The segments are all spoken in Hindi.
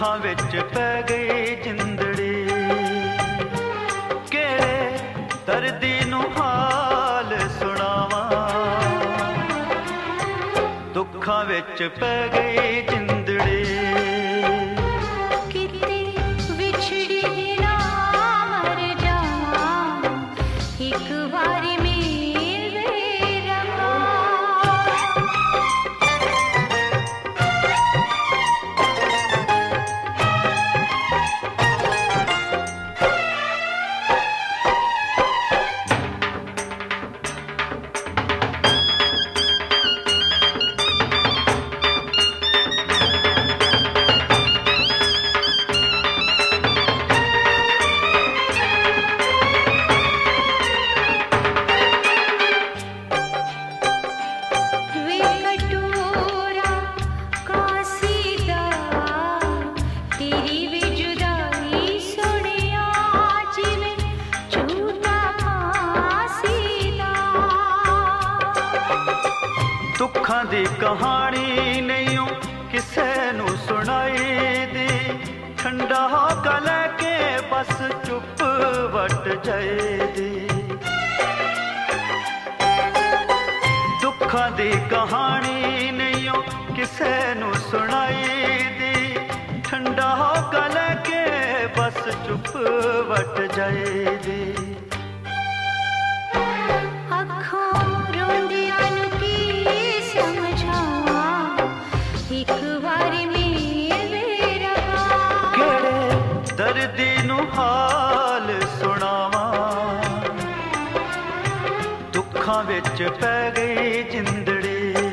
दुखां विच पै गई जिंदड़ी केड़े दर्दी नू हाल सुनावां दुखां विच पै गई जिंदड़ी किते विछड़ी ना मर जावां एक बारी दुखां दी कहानी नहीं किसे नू सुनाई दी ठंडा होका लैके बस चुप वट जाए दी दुखां दी कहानी नहीं किसे नू सुनाई दी ठंडा होका लैके बस चुप वट जाए दी दर्दी नू हाल सुनावां दुखां विच पै गई जिंदड़ी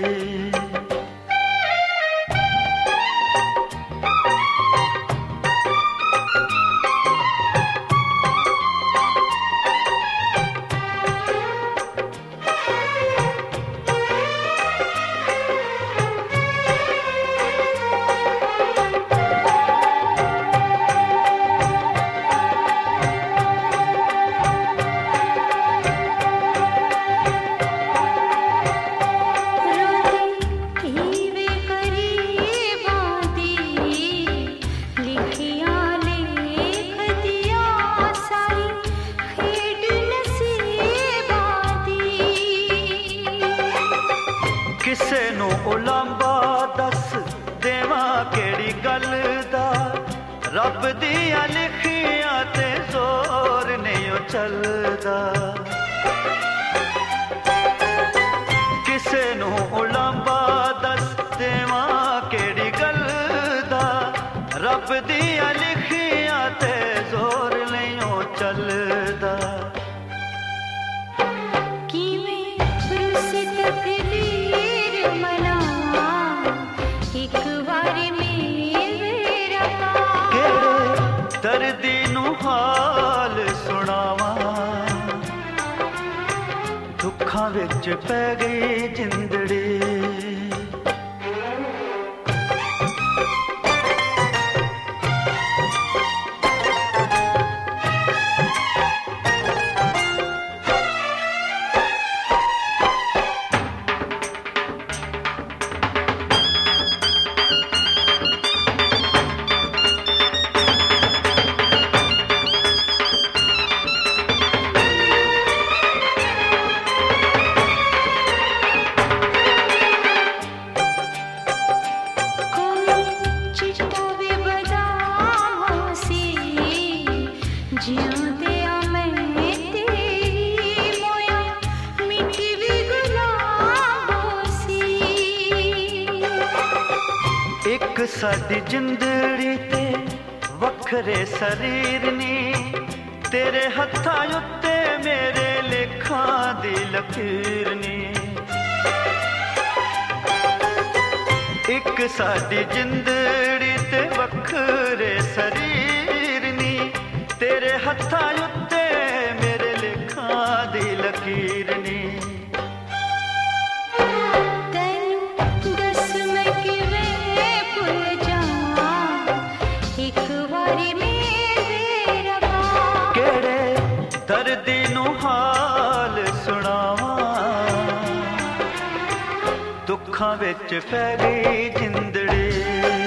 किसे नू उलांबा दस देवां केड़ी गल दा रब दियां लिखियां ते जोर नहीं चलदा किसे नू उलांबा दस देवां केड़ी गल दा रब दियां लिखियां ते जोर नहीं चलदा दर्दी नू हाल सुनावां दुखां विच पै गई जिंदड़ी एक साडी जिंदड़ी ते वखरे शरीर नी तेरे हत्थां उत्ते मेरे लेखां दी लकीर नी एक साडी जिंदड़ी ते वखरे शरीर नी तेरे हत्थां उत्ते मेरे लेखां दी लकीर नी दर्दी नू हाल सुनावां दुखां विच पै गई जिंदड़ी